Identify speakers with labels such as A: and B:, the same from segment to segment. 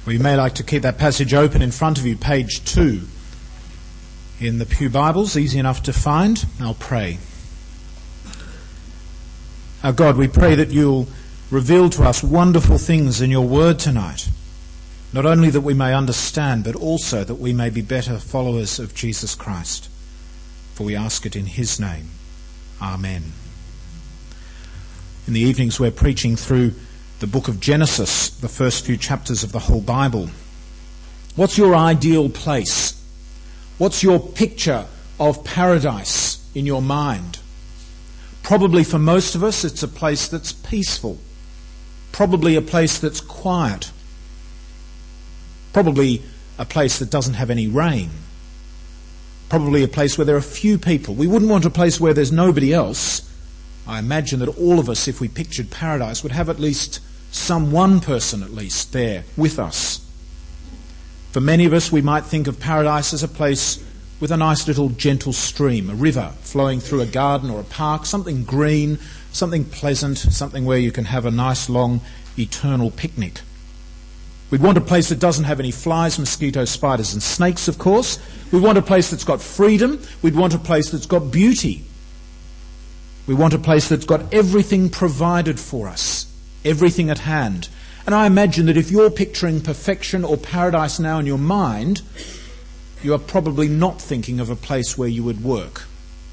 A: Well, you may like to keep that passage open in front of you, page 2 in the Pew Bibles, easy enough to find. I'll pray. Our God, we pray that you'll reveal to us wonderful things in your word tonight, not only that we may understand, but also that we may be better followers of Jesus Christ. For we ask it in his name. Amen. In the evenings we're preaching through the book of Genesis, the first few chapters of the whole Bible. What's your ideal place? What's your picture of paradise in your mind? Probably for most of us it's a place that's peaceful. Probably a place that's quiet. Probably a place that doesn't have any rain. Probably a place where there are few people. We wouldn't want a place where there's nobody else. I imagine that all of us, if we pictured paradise, would have at least one person at least there with us. For many of us, we might think of paradise as a place with a nice little gentle stream, a river flowing through a garden or a park, something green, something pleasant, something where you can have a nice long eternal picnic. We'd want a place that doesn't have any flies, mosquitoes, spiders and snakes, of course. We want a place that's got freedom. We'd want a place that's got beauty. We want a place that's got everything provided for us, everything at hand. And I imagine that if you're picturing perfection or paradise now in your mind, you are probably not thinking of a place where you would work.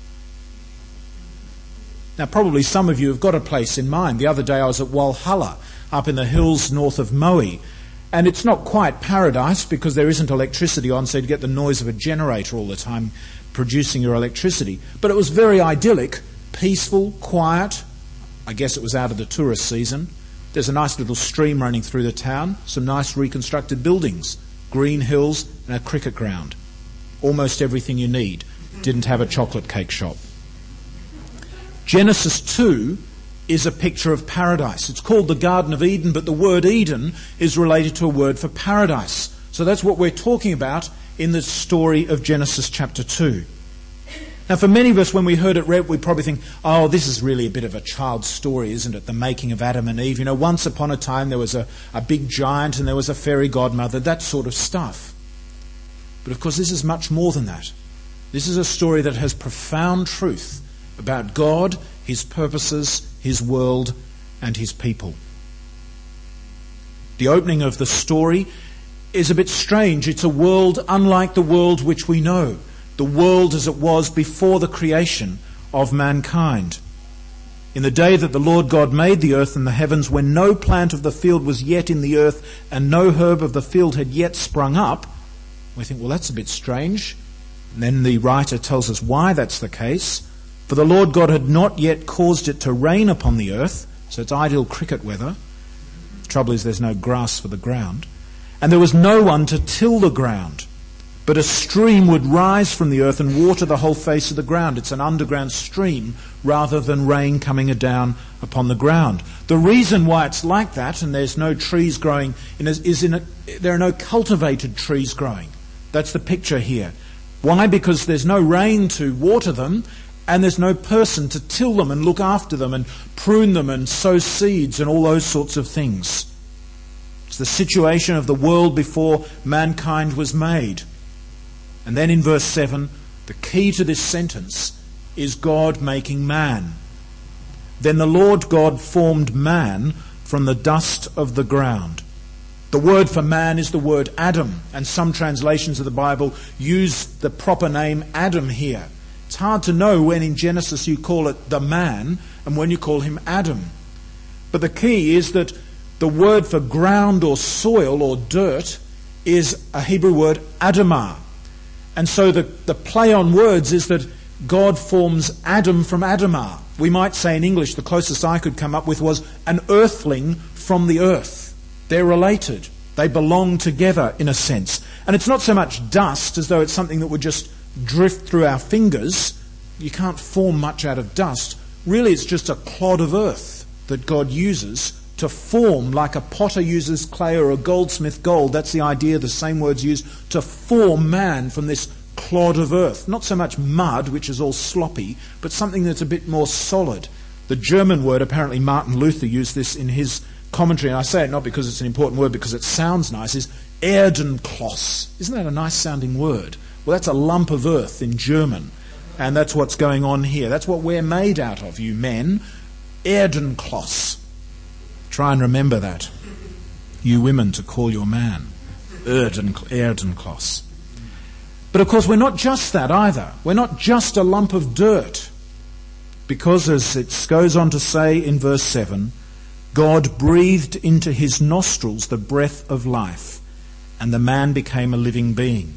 A: Now, probably some of you have got a place in mind. The other day I was at Walhalla, up in the hills north of Moe. And it's not quite paradise because there isn't electricity on, so you get the noise of a generator all the time producing your electricity. But it was very idyllic, peaceful, quiet. I guess it was out of the tourist season. There's a nice little stream running through the town, some nice reconstructed buildings, green hills and a cricket ground. Almost everything you need. Didn't have a chocolate cake shop. Genesis 2 is a picture of paradise. It's called the Garden of Eden, but the word Eden is related to a word for paradise. So that's what we're talking about in the story of Genesis chapter 2. Now, for many of us, when we heard it read, we probably think, oh, this is really a bit of a child's story, isn't it? The making of Adam and Eve. You know, once upon a time there was a big giant and there was a fairy godmother, that sort of stuff. But of course, this is much more than that. This is a story that has profound truth about God, his purposes, his world, and his people. The opening of the story is a bit strange. It's a world unlike the world which we know. The world as it was before the creation of mankind. In the day that the Lord God made the earth and the heavens, when no plant of the field was yet in the earth and no herb of the field had yet sprung up, we think, well, that's a bit strange. And then the writer tells us why that's the case. For the Lord God had not yet caused it to rain upon the earth, so it's ideal cricket weather. The trouble is there's no grass for the ground. And there was no one to till the ground. But a stream would rise from the earth and water the whole face of the ground. It's an underground stream rather than rain coming down upon the ground. The reason why it's like that, and there's no trees growing, there are no cultivated trees growing. That's the picture here. Why? Because there's no rain to water them, and there's no person to till them and look after them and prune them and sow seeds and all those sorts of things. It's the situation of the world before mankind was made. And then in verse 7, the key to this sentence is God making man. Then the Lord God formed man from the dust of the ground. The word for man is the word Adam, and some translations of the Bible use the proper name Adam here. It's hard to know when in Genesis you call it the man and when you call him Adam. But the key is that the word for ground or soil or dirt is a Hebrew word Adamah. And so the play on words is that God forms Adam from Adamah. We might say in English, the closest I could come up with was an earthling from the earth. They're related. They belong together in a sense. And it's not so much dust as though it's something that would just drift through our fingers. You can't form much out of dust. Really, it's just a clod of earth that God uses to form, like a potter uses clay or a goldsmith gold. That's the idea, the same words used, to form man from this clod of earth. Not so much mud, which is all sloppy, but something that's a bit more solid. The German word, apparently Martin Luther used this in his commentary, and I say it not because it's an important word, because it sounds nice, is Erdenkloss. Isn't that a nice sounding word? Well, that's a lump of earth in German, and that's what's going on here. That's what we're made out of, you men. Erdenkloss. Try and remember that. You women to call your man Erdenkloss. But of course we're not just that either. We're not just a lump of dirt. Because as it goes on to say in verse 7, God breathed into his nostrils the breath of life, and the man became a living being.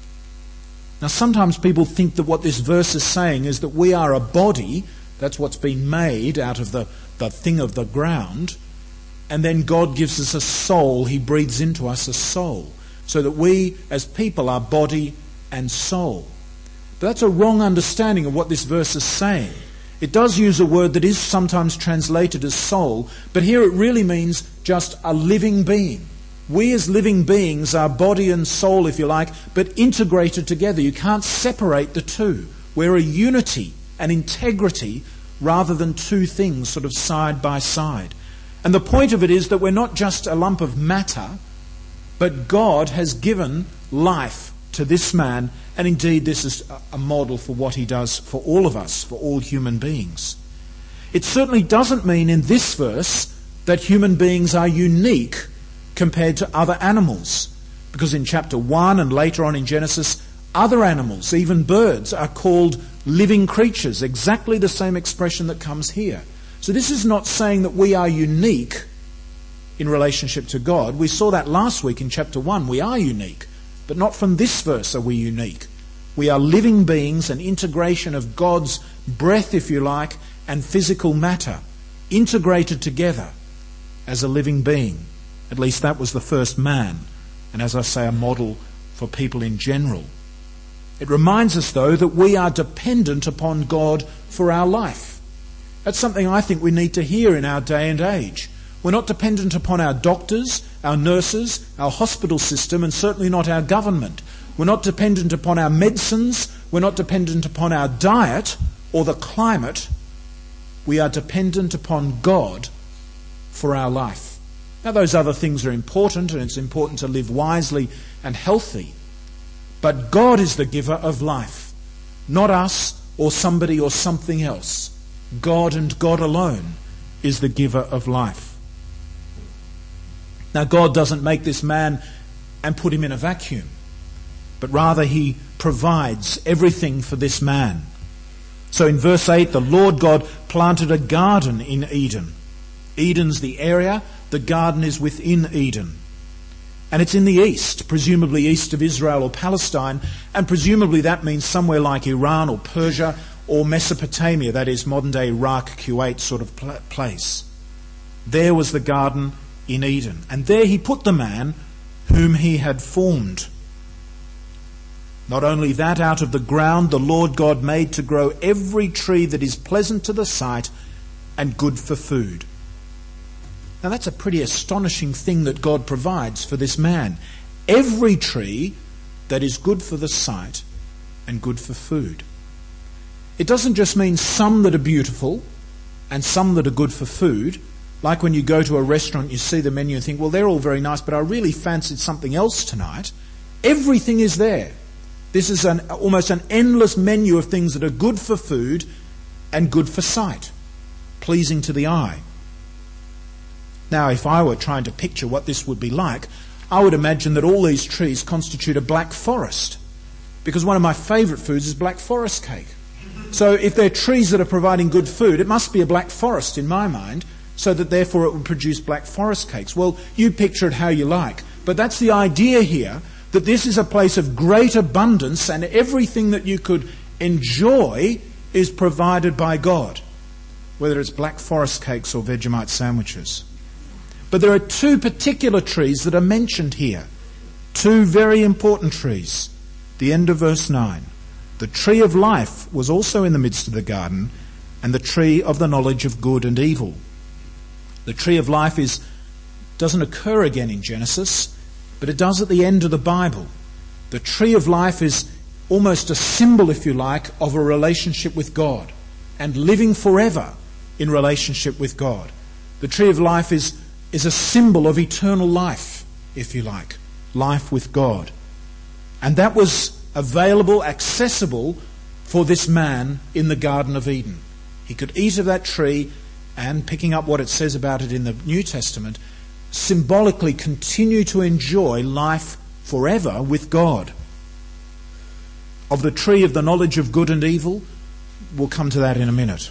A: Now sometimes people think that what this verse is saying is that we are a body, that's what's been made out of the thing of the ground, and then God gives us a soul, he breathes into us a soul, so that we as people are body and soul. But that's a wrong understanding of what this verse is saying. It does use a word that is sometimes translated as soul, but here it really means just a living being. We as living beings are body and soul, if you like, but integrated together. You can't separate the two. We're a unity, an integrity, rather than two things sort of side by side. And the point of it is that we're not just a lump of matter, but God has given life to this man, and indeed this is a model for what he does for all of us, for all human beings. It certainly doesn't mean in this verse that human beings are unique compared to other animals, because in chapter 1 and later on in Genesis, other animals, even birds, are called living creatures, exactly the same expression that comes here. So this is not saying that we are unique in relationship to God. We saw that last week in chapter 1. We are unique. But not from this verse are we unique. We are living beings, an integration of God's breath, if you like, and physical matter, integrated together as a living being. At least that was the first man, and as I say, a model for people in general. It reminds us, though, that we are dependent upon God for our life. That's something I think we need to hear in our day and age. We're not dependent upon our doctors, our nurses, our hospital system, and certainly not our government. We're not dependent upon our medicines. We're not dependent upon our diet or the climate. We are dependent upon God for our life. Now, those other things are important, and it's important to live wisely and healthy. But God is the giver of life, not us or somebody or something else. God and God alone is the giver of life. Now, God doesn't make this man and put him in a vacuum, but rather he provides everything for this man. So in verse 8, the Lord God planted a garden in Eden. Eden's the area, the garden is within Eden. And it's in the east, presumably east of Israel or Palestine, and presumably that means somewhere like Iran or Persia or Mesopotamia, that is modern-day Iraq, Kuwait sort of place. There was the garden in Eden. And there he put the man whom he had formed. Not only that, out of the ground the Lord God made to grow every tree that is pleasant to the sight and good for food. Now that's a pretty astonishing thing that God provides for this man. Every tree that is good for the sight and good for food. It doesn't just mean some that are beautiful and some that are good for food. Like when you go to a restaurant, you see the menu and think, well, they're all very nice, but I really fancied something else tonight. Everything is there. This is almost an endless menu of things that are good for food and good for sight, pleasing to the eye. Now, if I were trying to picture what this would be like, I would imagine that all these trees constitute a black forest, because one of my favourite foods is black forest cake. So if they're trees that are providing good food, it must be a black forest in my mind, so that therefore it would produce black forest cakes. Well, you picture it how you like. But that's the idea here, that this is a place of great abundance and everything that you could enjoy is provided by God, whether it's black forest cakes or Vegemite sandwiches. But there are two particular trees that are mentioned here. Two very important trees. The end of verse 9. The tree of life was also in the midst of the garden, and the tree of the knowledge of good and evil. The tree of life doesn't occur again in Genesis, but it does at the end of the Bible. The tree of life is almost a symbol, if you like, of a relationship with God and living forever in relationship with God. The tree of life is is a symbol of eternal life, if you like, life with God. And that was available, accessible for this man in the Garden of Eden. He could eat of that tree and, picking up what it says about it in the New Testament, symbolically continue to enjoy life forever with God. Of the tree of the knowledge of good and evil, we'll come to that in a minute.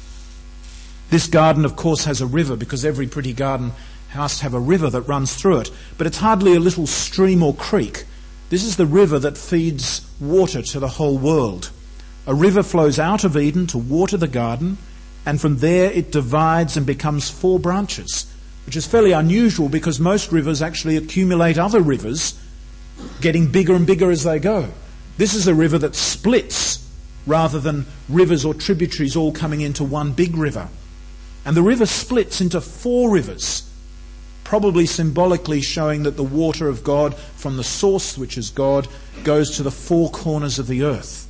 A: This garden, of course, has a river, because every pretty garden has to have a river that runs through it. But it's hardly a little stream or creek. This is the river that feeds water to the whole world. A river flows out of Eden to water the garden, and from there it divides and becomes 4 branches, which is fairly unusual because most rivers actually accumulate other rivers, getting bigger and bigger as they go. This is a river that splits rather than rivers or tributaries all coming into one big river. And the river splits into 4 rivers, probably symbolically showing that the water of God from the source, which is God, goes to the 4 corners of the earth.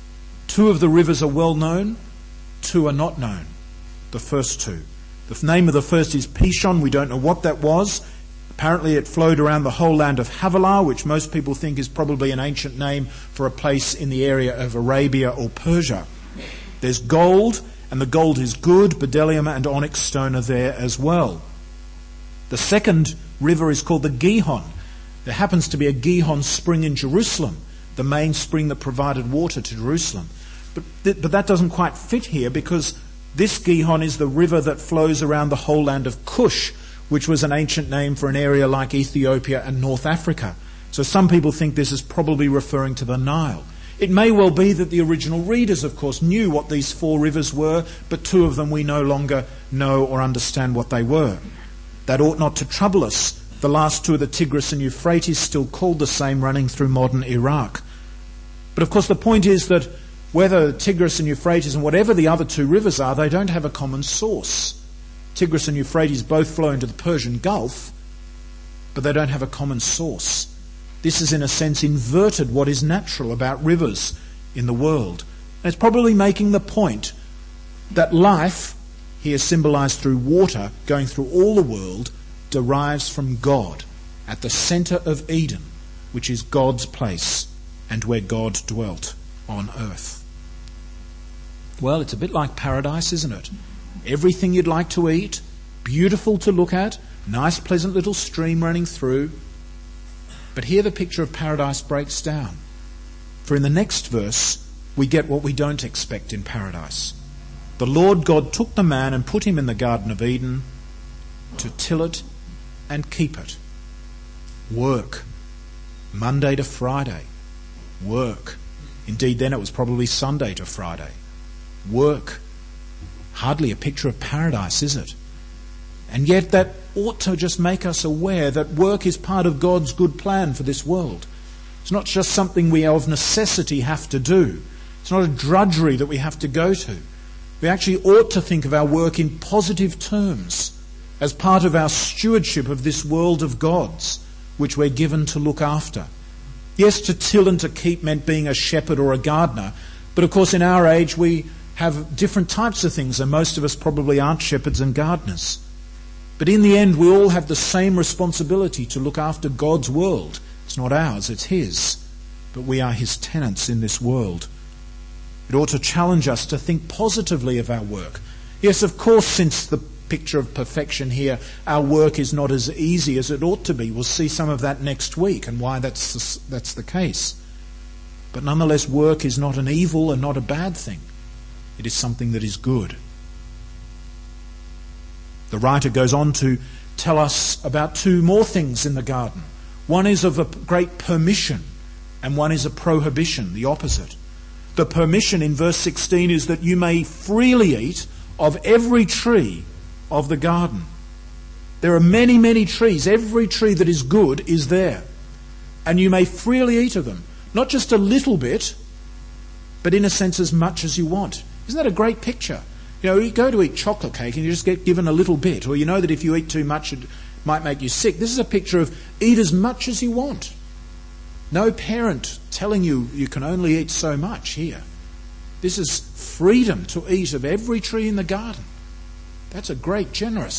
A: 2 of the rivers are well known, 2 are not known, the first 2. The name of the first is Pishon. We don't know what that was. Apparently it flowed around the whole land of Havilah, which most people think is probably an ancient name for a place in the area of Arabia or Persia. There's gold, and the gold is good. Bdellium and onyx stone are there as well. The second river is called the Gihon. There happens to be a Gihon spring in Jerusalem, the main spring that provided water to Jerusalem. But that doesn't quite fit here, because this Gihon is the river that flows around the whole land of Cush, which was an ancient name for an area like Ethiopia and North Africa. So some people think this is probably referring to the Nile. It may well be that the original readers, of course, knew what these 4 rivers were, but 2 of them we no longer know or understand what they were. That ought not to trouble us. The last 2 are the Tigris and Euphrates, still called the same, running through modern Iraq. But of course the point is that whether Tigris and Euphrates and whatever the other 2 rivers are, they don't have a common source. Tigris and Euphrates both flow into the Persian Gulf, but they don't have a common source. This is in a sense inverted what is natural about rivers in the world. And it's probably making the point that life, here symbolized through water going through all the world, derives from God at the center of Eden, which is God's place and where God dwelt on earth. Well, it's a bit like paradise, isn't it? Everything you'd like to eat, beautiful to look at, nice pleasant little stream running through. But here the picture of paradise breaks down. For in the next verse we get what we don't expect in paradise. The Lord God took the man and put him in the Garden of Eden to till it and keep it. Work. Monday to Friday. Work. Indeed, then it was probably Sunday to Friday. Work. Hardly a picture of paradise, is it? And yet that ought to just make us aware that work is part of God's good plan for this world. It's not just something we of necessity have to do. It's not a drudgery that we have to go to. We actually ought to think of our work in positive terms as part of our stewardship of this world of God's, which we're given to look after. Yes, to till and to keep meant being a shepherd or a gardener, but of course in our age we have different types of things, and most of us probably aren't shepherds and gardeners. But in the end, we all have the same responsibility to look after God's world. It's not ours, it's His. But we are His tenants in this world. It ought to challenge us to think positively of our work. Yes, of course, since the picture of perfection here, our work is not as easy as it ought to be. We'll see some of that next week and why that's the case. But nonetheless, work is not an evil and not a bad thing. It is something that is good. The writer goes on to tell us about 2 more things in the garden. One is of a great permission and one is a prohibition, the opposite. The permission in verse 16 is that you may freely eat of every tree of the garden. There are many, many trees. Every tree that is good is there. And you may freely eat of them. Not just a little bit, but in a sense as much as you want. Isn't that a great picture? You know, you go to eat chocolate cake and you just get given a little bit, or you know that if you eat too much it might make you sick. This is a picture of eat as much as you want. No parent telling you you can only eat so much here. This is freedom to eat of every tree in the garden. That's a great, generous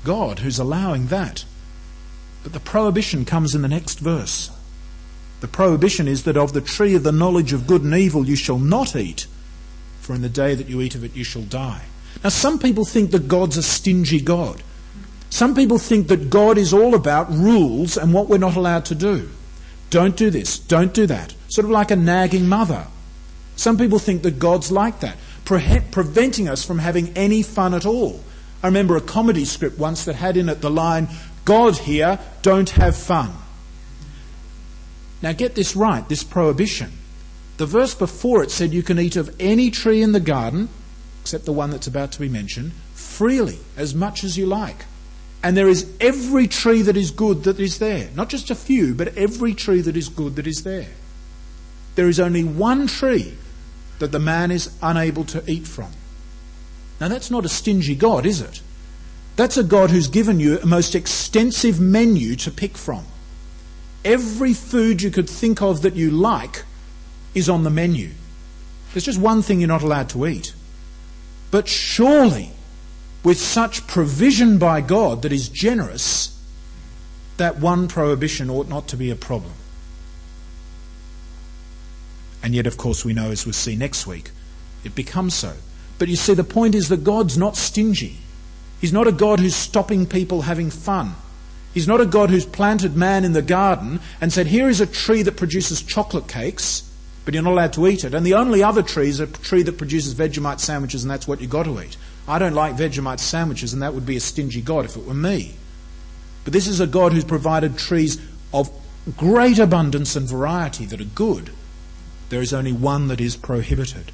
A: God who's allowing that. But the prohibition comes in the next verse. The prohibition is that of the tree of the knowledge of good and evil you shall not eat, for in the day that you eat of it you shall die. Now some people think that God's a stingy God. Some people think that God is all about rules and what we're not allowed to do. Don't do this, don't do that. Sort of like a nagging mother. Some people think that God's like that, preventing us from having any fun at all. I remember a comedy script once that had in it the line, "God here, don't have fun." Now get this right, this prohibition. The verse before it said you can eat of any tree in the garden, except the one that's about to be mentioned, freely, as much as you like. And there is every tree that is good that is there. Not just a few, but every tree that is good that is there. There is only one tree that the man is unable to eat from. Now that's not a stingy God, is it? That's a God who's given you a most extensive menu to pick from. Every food you could think of that you like is on the menu. There's just one thing you're not allowed to eat. But surely, with such provision by God that is generous, that one prohibition ought not to be a problem. And yet, of course, we know, as we'll see next week, it becomes so. But you see, the point is that God's not stingy. He's not a God who's stopping people having fun. He's not a God who's planted man in the garden and said, here is a tree that produces chocolate cakes, but you're not allowed to eat it. And the only other tree is a tree that produces Vegemite sandwiches, and that's what you've got to eat. I don't like Vegemite sandwiches, and that would be a stingy God if it were me. But this is a God who's provided trees of great abundance and variety that are good. There is only one that is prohibited.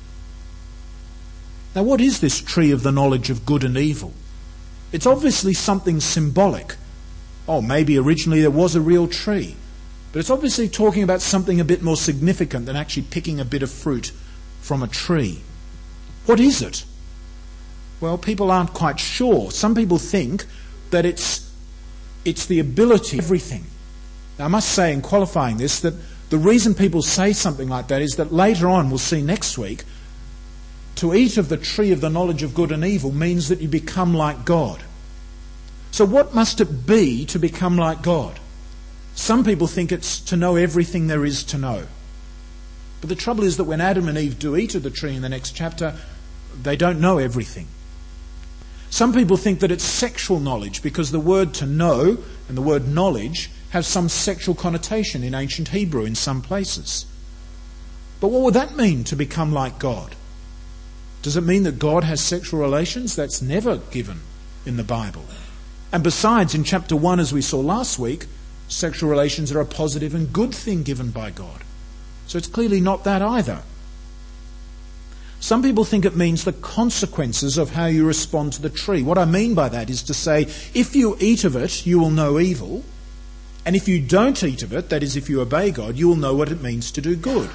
A: Now, what is this tree of the knowledge of good and evil? It's obviously something symbolic. Oh, maybe originally there was a real tree. But it's obviously talking about something a bit more significant than actually picking a bit of fruit from a tree. What is it? Well, people aren't quite sure. Some people think that it's the ability of everything. Now, I must say, in qualifying this, that the reason people say something like that is that later on, we'll see next week, to eat of the tree of the knowledge of good and evil means that you become like God. So what must it be to become like God? Some people think it's to know everything there is to know. But the trouble is that when Adam and Eve do eat of the tree in the next chapter, they don't know everything. Some people think that it's sexual knowledge because the word to know and the word knowledge have some sexual connotation in ancient Hebrew in some places. But what would that mean, to become like God? Does it mean that God has sexual relations? That's never given in the Bible. And besides, in chapter 1, as we saw last week, sexual relations are a positive and good thing given by God. So it's clearly not that either. Some people think it means the consequences of how you respond to the tree. What I mean by that is to say, if you eat of it, you will know evil. And if you don't eat of it, that is, if you obey God, you will know what it means to do good.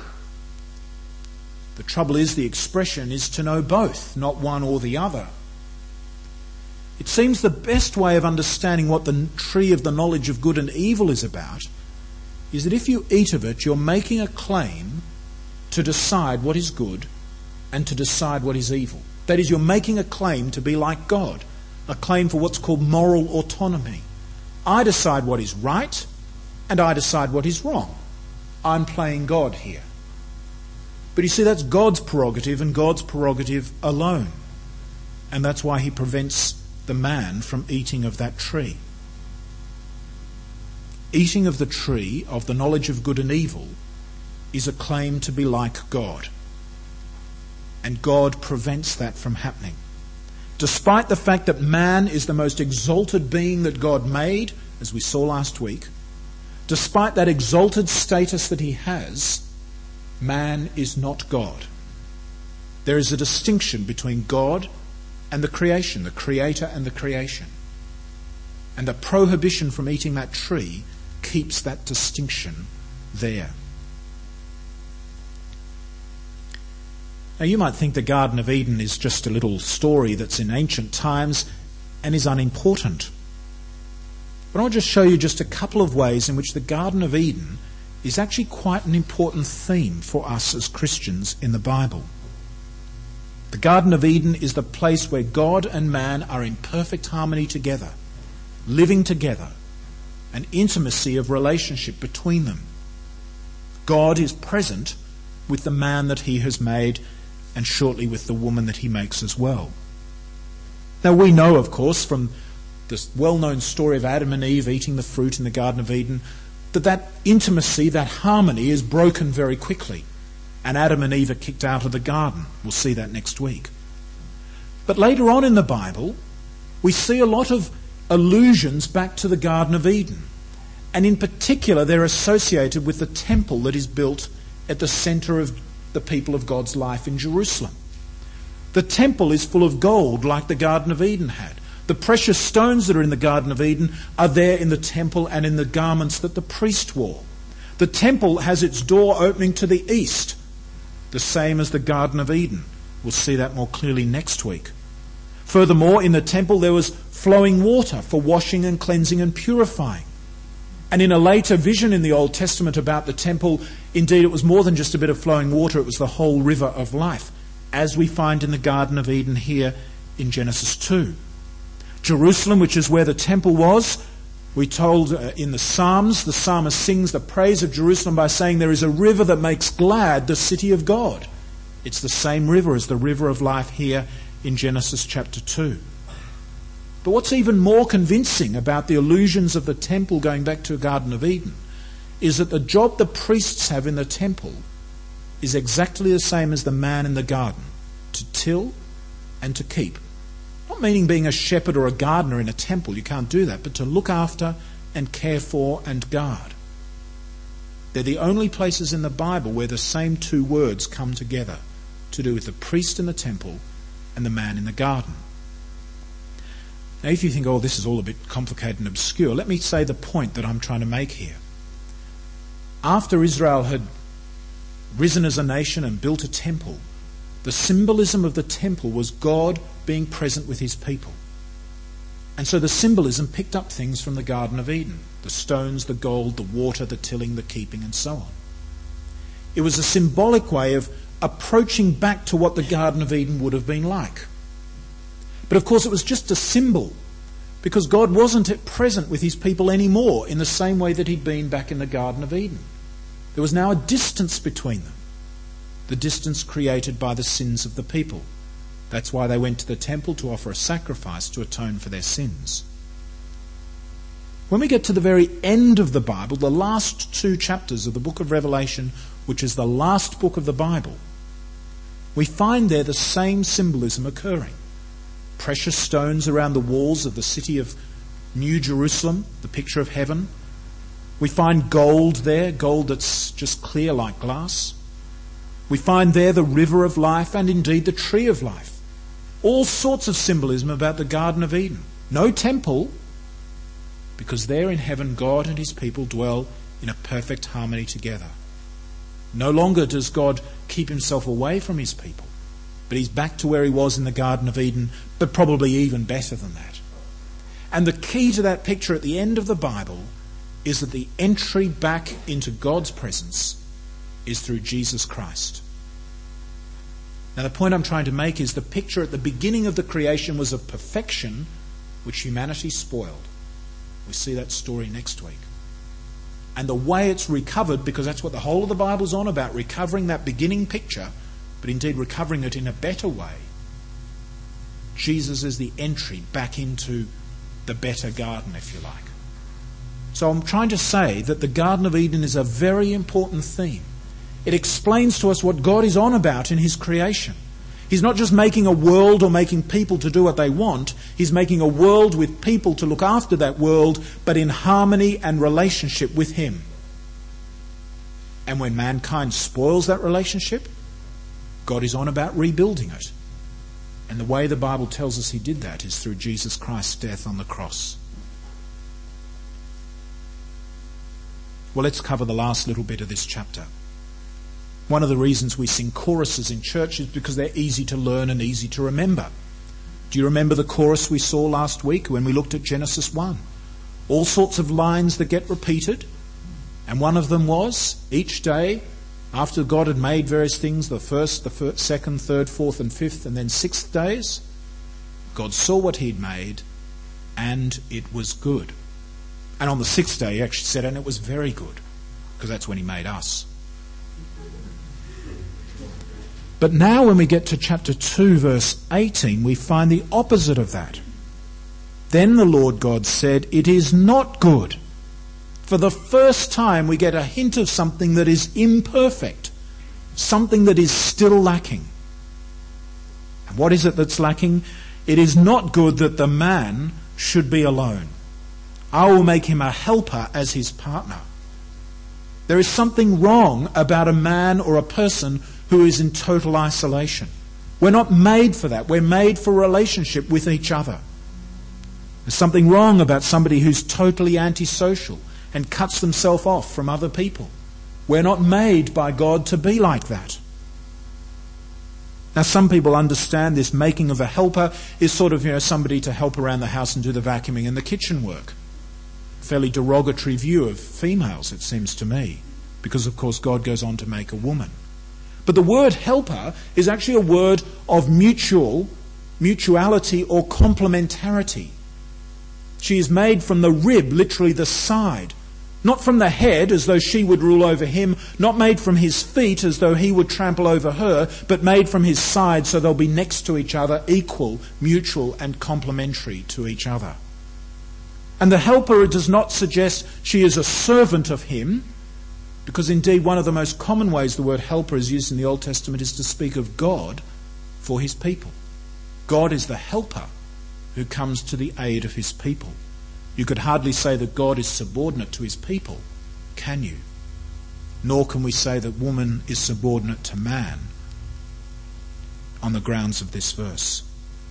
A: The trouble is, the expression is to know both, not one or the other. It seems the best way of understanding what the tree of the knowledge of good and evil is about is that if you eat of it, you're making a claim to decide what is good and to decide what is evil. That is, you're making a claim to be like God, a claim for what's called moral autonomy. I decide what is right and I decide what is wrong. I'm playing God here. But you see, that's God's prerogative and God's prerogative alone. And that's why he prevents the man from eating of that tree. Eating of the tree of the knowledge of good and evil is a claim to be like God. And God prevents that from happening. Despite the fact that man is the most exalted being that God made, as we saw last week, despite that exalted status that he has, man is not God. There is a distinction between God and the creation, the creator and the creation. And the prohibition from eating that tree keeps that distinction there. Now you might think the Garden of Eden is just a little story that's in ancient times and is unimportant. But I'll just show you just a couple of ways in which the Garden of Eden is actually quite an important theme for us as Christians in the Bible. The Garden of Eden is the place where God and man are in perfect harmony together. living together, an intimacy of relationship between them. God is present with the man that he has made, and shortly with the woman that he makes as well. Now we know, of course, from this well-known story of Adam and Eve eating the fruit in the Garden of Eden, that intimacy, that harmony is broken very quickly. And Adam and Eve are kicked out of the garden. We'll see that next week. But later on in the Bible, we see a lot of allusions back to the Garden of Eden. And in particular, they're associated with the temple that is built at the centre of the people of God's life in Jerusalem. The temple is full of gold like the Garden of Eden had. The precious stones that are in the Garden of Eden are there in the temple and in the garments that the priest wore. The temple has its door opening to the east, the same as the Garden of Eden. We'll see that more clearly next week. Furthermore, in the temple there was flowing water for washing and cleansing and purifying. And in a later vision in the Old Testament about the temple, indeed it was more than just a bit of flowing water, it was the whole river of life, as we find in the Garden of Eden here in Genesis 2. Jerusalem, which is where the temple was, we told in the Psalms, the psalmist sings the praise of Jerusalem by saying there is a river that makes glad the city of God. It's the same river as the river of life here in Genesis chapter 2. But what's even more convincing about the allusions of the temple going back to the Garden of Eden is that the job the priests have in the temple is exactly the same as the man in the garden, to till and to keep. Not meaning being a shepherd or a gardener in a temple, you can't do that, but to look after and care for and guard. They're the only places in the Bible where the same two words come together, to do with the priest in the temple and the man in the garden. Now if you think, oh, this is all a bit complicated and obscure, let me say the point that I'm trying to make here. After Israel had risen as a nation and built a temple, the symbolism of the temple was God being present with his people. And so the symbolism picked up things from the Garden of Eden. The stones, the gold, the water, the tilling, the keeping, and so on. It was a symbolic way of approaching back to what the Garden of Eden would have been like. But of course it was just a symbol, because God wasn't present with his people anymore in the same way that he'd been back in the Garden of Eden. There was now a distance between them. The distance created by the sins of the people. That's why they went to the temple to offer a sacrifice to atone for their sins. When we get to the very end of the Bible, the last 2 chapters of the book of Revelation, which is the last book of the Bible, we find there the same symbolism occurring. Precious stones around the walls of the city of New Jerusalem, the picture of heaven. We find gold there, gold that's just clear like glass. We find there the river of life and indeed the tree of life. All sorts of symbolism about the Garden of Eden. No temple, because there in heaven God and his people dwell in a perfect harmony together. No longer does God keep himself away from his people, but he's back to where he was in the Garden of Eden, but probably even better than that. And the key to that picture at the end of the Bible is that the entry back into God's presence is through Jesus Christ. Now the point I'm trying to make is the picture at the beginning of the creation was of perfection which humanity spoiled. We see that story next week. And the way it's recovered, because that's what the whole of the Bible's on about, recovering that beginning picture, but indeed recovering it in a better way. Jesus is the entry back into the better garden, if you like. So I'm trying to say that the Garden of Eden is a very important theme. It explains to us what God is on about in his creation. He's not just making a world or making people to do what they want. He's making a world with people to look after that world, but in harmony and relationship with him. And when mankind spoils that relationship, God is on about rebuilding it. And the way the Bible tells us he did that is through Jesus Christ's death on the cross. Well, let's cover the last little bit of this chapter. One of the reasons we sing choruses in church is because they're easy to learn and easy to remember. Do you remember the chorus we saw last week when we looked at Genesis 1? All sorts of lines that get repeated. And one of them was, each day, after God had made various things, the first, second, third, fourth and fifth, and then 6 days, God saw what he'd made, and it was good. And on the sixth day he actually said, and it was very good, because that's when he made us. But now when we get to chapter 2, verse 18, we find the opposite of that. Then the Lord God said, it is not good. For the first time we get a hint of something that is imperfect, something that is still lacking. And what is it that's lacking? It is not good that the man should be alone. I will make him a helper as his partner. There is something wrong about a man or a person who is in total isolation. We're not made for that. We're made for relationship with each other. There's something wrong about somebody who's totally antisocial and cuts themselves off from other people. We're not made by God to be like that. Now, some people understand this making of a helper is sort of, somebody to help around the house and do the vacuuming and the kitchen work. Fairly derogatory view of females, it seems to me, because of course God goes on to make a woman. But the word helper is actually a word of mutuality or complementarity. She is made from the rib, literally the side. Not from the head, as though she would rule over him. Not made from his feet, as though he would trample over her. But made from his side, so they'll be next to each other, equal, mutual, and complementary to each other. And the helper does not suggest she is a servant of him, because indeed one of the most common ways the word helper is used in the Old Testament is to speak of God for his people. God is the helper who comes to the aid of his people. You could hardly say that God is subordinate to his people, can you? Nor can we say that woman is subordinate to man on the grounds of this verse.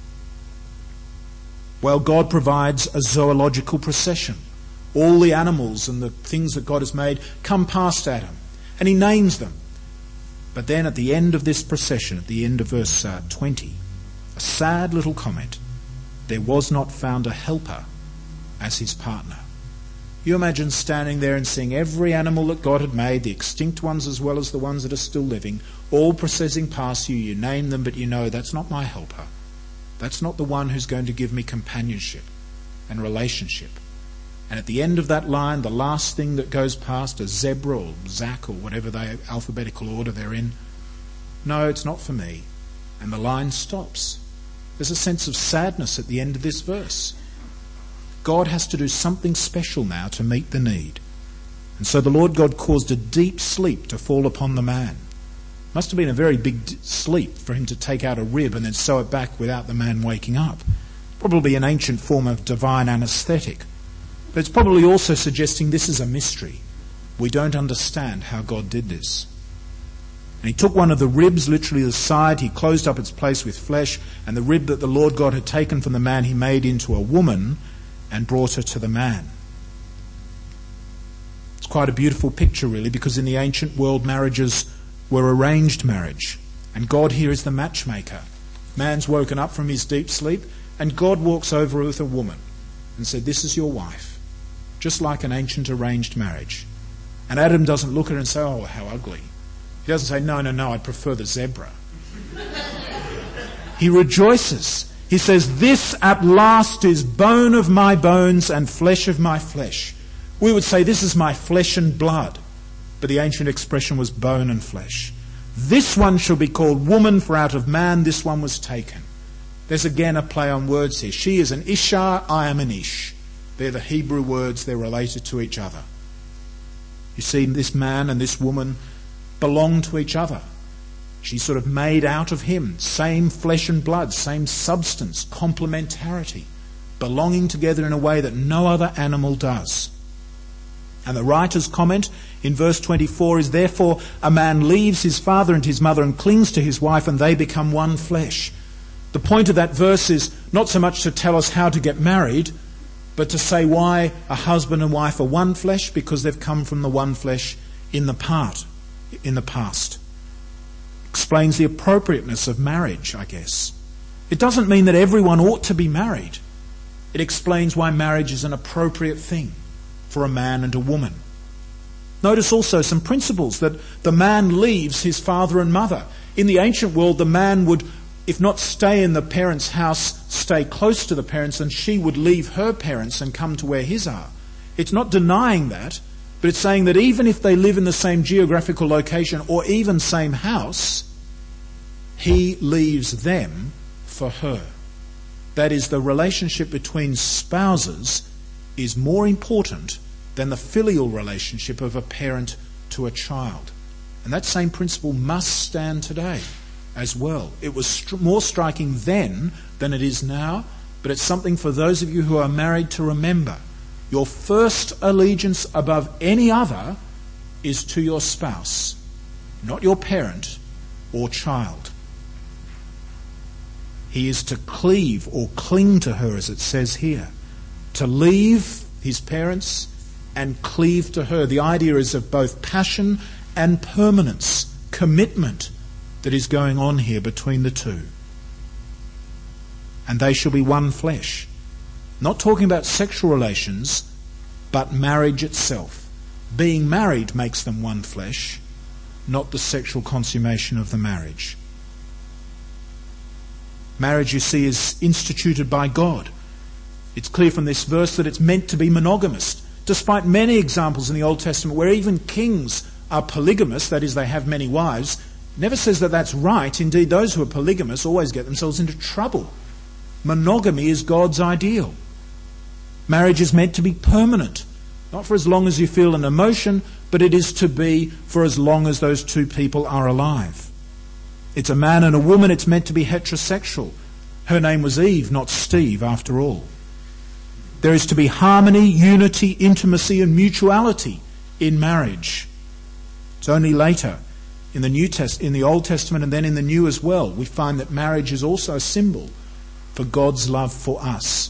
A: Well, God provides a zoological procession. All the animals and the things that God has made come past Adam, and he names them. But then at the end of this procession, at the end of verse 20, a sad little comment, there was not found a helper as his partner. You imagine standing there and seeing every animal that God had made, the extinct ones as well as the ones that are still living, all processing past you. You name them, but you know that's not my helper. That's not the one who's going to give me companionship and relationship. And at the end of that line, the last thing that goes past, a zebra or Zach or whatever the alphabetical order they're in, no, it's not for me. And the line stops. There's a sense of sadness at the end of this verse. God has to do something special now to meet the need. And so the Lord God caused a deep sleep to fall upon the man. Must have been a very big sleep for him to take out a rib and then sew it back without the man waking up. Probably an ancient form of divine anaesthetic. But it's probably also suggesting this is a mystery. We don't understand how God did this. And he took one of the ribs, literally the side, he closed up its place with flesh, and the rib that the Lord God had taken from the man he made into a woman and brought her to the man. It's quite a beautiful picture really, because in the ancient world marriages were arranged marriage, and God here is the matchmaker. Man's woken up from his deep sleep, and God walks over with a woman and said, this is your wife. Just like an ancient arranged marriage. And Adam doesn't look at her and say, oh, how ugly. He doesn't say, no, I prefer the zebra. He rejoices. He says, this at last is bone of my bones and flesh of my flesh. We would say, this is my flesh and blood. But the ancient expression was bone and flesh. This one shall be called woman, for out of man this one was taken. There's again a play on words here. She is an Isha, I am an Ish. They're the Hebrew words, they're related to each other. You see, this man and this woman belong to each other. She's sort of made out of him. Same flesh and blood, same substance, complementarity, belonging together in a way that no other animal does. And the writer's comment in verse 24 is, therefore a man leaves his father and his mother and clings to his wife, and they become one flesh. The point of that verse is not so much to tell us how to get married, but to say why a husband and wife are one flesh, because they've come from the one flesh in the past. Explains the appropriateness of marriage, I guess. It doesn't mean that everyone ought to be married. It explains why marriage is an appropriate thing for a man and a woman. Notice also some principles that the man leaves his father and mother. In the ancient world, the man would if not stay in the parents' house, stay close to the parents, and she would leave her parents and come to where his are. It's not denying that, but it's saying that even if they live in the same geographical location or even same house, he leaves them for her. That is, the relationship between spouses is more important than the filial relationship of a parent to a child. And that same principle must stand today as well. It was more striking then than it is now, but it's something for those of you who are married to remember. Your first allegiance above any other is to your spouse, not your parent or child. He is to cleave or cling to her, as it says here, to leave his parents and cleave to her. The idea is of both passion and permanence, commitment that is going on here between the two. And they shall be one flesh. Not talking about sexual relations, but marriage itself. Being married makes them one flesh, not the sexual consummation of the marriage. Marriage, you see, is instituted by God. It's clear from this verse that it's meant to be monogamous, despite many examples in the Old Testament where even kings are polygamous, that is, they have many wives. It never says that that's right. Indeed, those who are polygamous always get themselves into trouble. Monogamy is God's ideal. Marriage is meant to be permanent, not for as long as you feel an emotion, but it is to be for as long as those two people are alive. It's a man and a woman. It's meant to be heterosexual. Her name was Eve, not Steve, after all. There is to be harmony, unity, intimacy, and mutuality in marriage. It's only later in the Old Testament and then in the New as well, we find that marriage is also a symbol for God's love for us.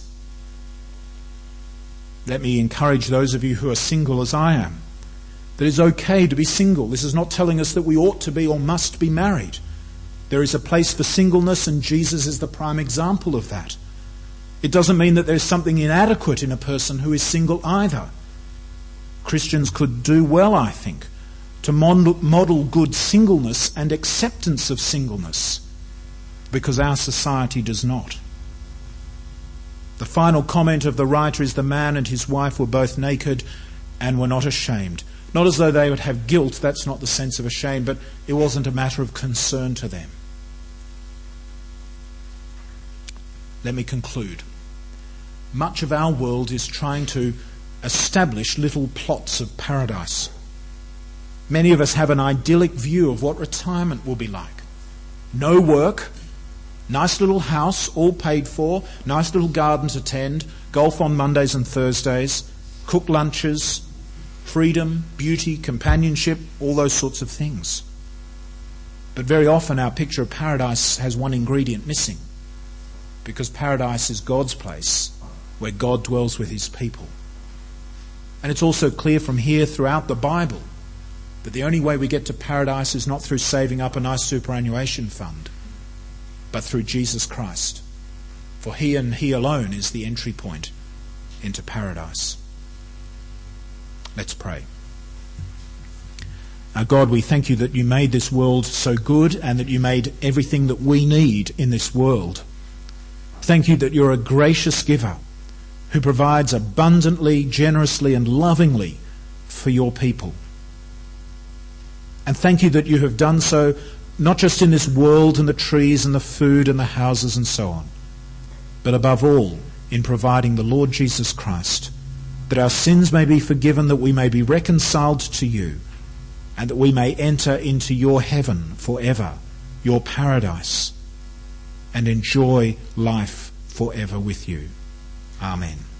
A: Let me encourage those of you who are single as I am, that it's okay to be single. This is not telling us that we ought to be or must be married. There is a place for singleness, and Jesus is the prime example of that. It doesn't mean that there's something inadequate in a person who is single either. Christians could do well, I think, to model good singleness and acceptance of singleness, because our society does not. The final comment of the writer is the man and his wife were both naked and were not ashamed. Not as though they would have guilt, that's not the sense of a shame, but it wasn't a matter of concern to them. Let me conclude. Much of our world is trying to establish little plots of paradise. Many of us have an idyllic view of what retirement will be like. No work, nice little house, all paid for, nice little garden to tend, golf on Mondays and Thursdays, cooked lunches, freedom, beauty, companionship, all those sorts of things. But very often our picture of paradise has one ingredient missing, because paradise is God's place where God dwells with his people. And it's also clear from here throughout the Bible that the only way we get to paradise is not through saving up a nice superannuation fund, but through Jesus Christ. For he and he alone is the entry point into paradise. Let's pray. Our God, we thank you that you made this world so good and that you made everything that we need in this world. Thank you that you're a gracious giver who provides abundantly, generously and lovingly for your people. And thank you that you have done so not just in this world and the trees and the food and the houses and so on, but above all in providing the Lord Jesus Christ, that our sins may be forgiven, that we may be reconciled to you, and that we may enter into your heaven forever, your paradise, and enjoy life forever with you. Amen.